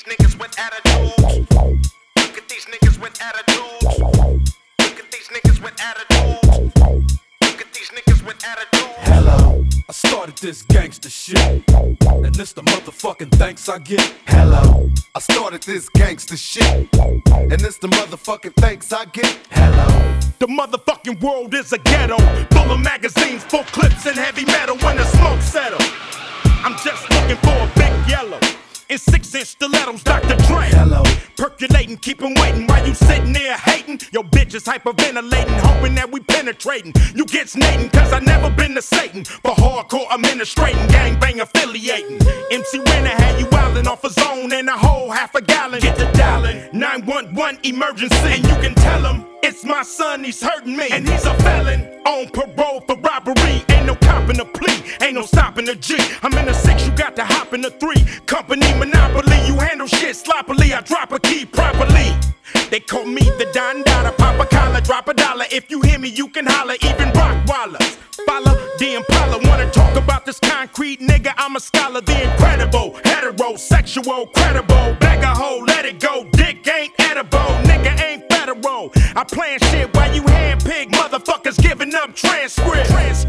these niggas with attitudes. Look at these niggas with attitudes. Look at these niggas with attitudes. Look at these niggas with attitudes. Hello, I started this gangster shit, and this the motherfucking thanks I get. Hello, I started this gangster shit, and this the motherfucking thanks I get. Hello, the motherfucking world is a ghetto, full of magazines, full clips and heavy metal. When the smoke settles, I'm just looking for a big yellow in 6-inch stilettos, Dr. Dre. hello, Percolating, keep 'em waiting while you sitting there hating. Your bitch is hyperventilating, hoping that we penetrating. You get snating, cause I never been to Satan. For hardcore administrating, gangbang affiliating. MC Renner had you wildin' off a zone and a whole half a gallon. Get to dialing, 911 emergency. And you can tell him, it's my son, he's hurting me. And he's a felon, on parole for robbery. Ain't no copping a plea, ain't no stopping a G. I'm in a 6, you got to hop in a 3. Company monopoly, you handle shit sloppily. I drop a key properly. They call me the Don Dada, pop a collar, drop a dollar. If you hear me, you can holler, even Rockwallers. Follow the Impala, wanna talk about this concrete nigga? I'm a scholar, the incredible, heterosexual, credible. Bag a hoe, let it go, dick ain't edible, nigga ain't federal. I plan shit while you handpick, motherfuckers giving up transcript.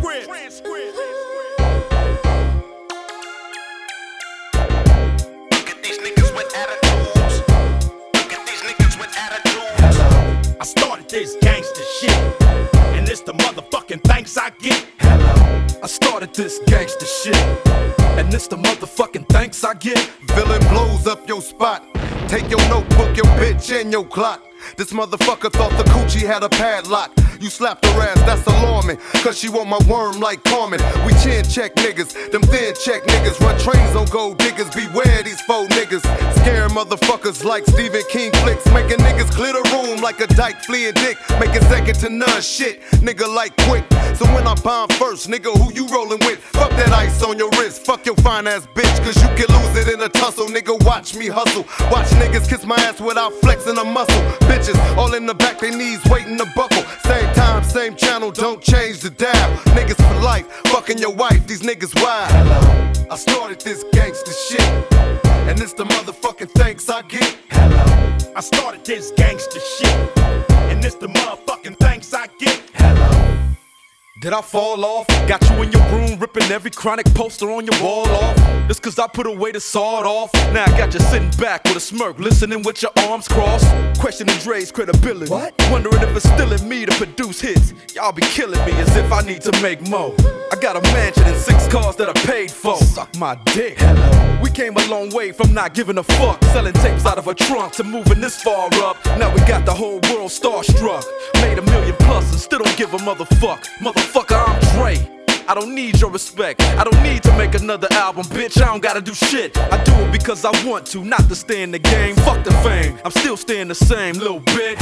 Look at these niggas with attitudes. Look at these niggas with attitudes. hello, I started this gangster shit, and it's the motherfucking thanks I get. hello, I started this gangster shit, and this the motherfucking thanks I get. Villain blows up your spot. Take your notebook, your bitch, and your clock. This motherfucker thought the coochie had a padlock. You slapped her ass, that's alarming, cause she want my worm like Carmen. We chin check niggas, them thin check niggas. Run trains on gold diggers, beware these faux niggas. Scare motherfuckers like Stephen King flicks. Making niggas clear the room like a dyke fleeing dick. Making second to none shit, nigga like quick. So when I bomb first, nigga, who you rolling with? Fuck that ice on your wrist, fuck your fine ass bitch, cause you can lose it in a tussle. Nigga, watch me hustle. Watch niggas kiss my ass without flexing a muscle. Bitches all in the back, they knees waiting to buckle. Same time, same channel, don't change the dial. Niggas for life, fucking your wife, these niggas wild. Hello, I started this gangster shit, and it's the motherfucking thanks I get. hello, I started this gangster shit, and it's the motherfucking thanks I get. hello. Did I fall off? Got you in your room ripping every chronic poster on your wall off. Just cause I put away the sawed off. Now I got you sitting back with a smirk, listening with your arms crossed, questioning Dre's credibility. What? Wondering if it's still in me to produce hits. Y'all be killing me as if I need to make more. I got a mansion and 6 cars that I paid for. Suck my dick. Hello. We came a long way from not giving a fuck, selling tapes out of a trunk to moving this far up. Now we got the whole world starstruck. Made $1 million plus and still don't give a motherfuck. Motherfucker, I'm Dre. I don't need your respect. I don't need to make another album, bitch. I don't gotta do shit. I do it because I want to, not to stay in the game. Fuck the fame, I'm still staying the same, little bitch.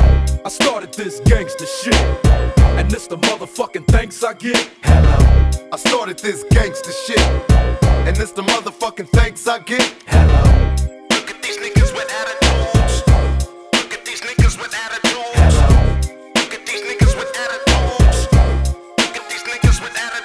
I started this gangster shit, and this the motherfucking thanks I get. Hello, I started this gangster shit, and it's the motherfucking thanks I get. hello, Look at these niggas with attitudes. Look at these niggas with attitudes. hello, Look at these niggas with attitudes. Look at these niggas with attitudes.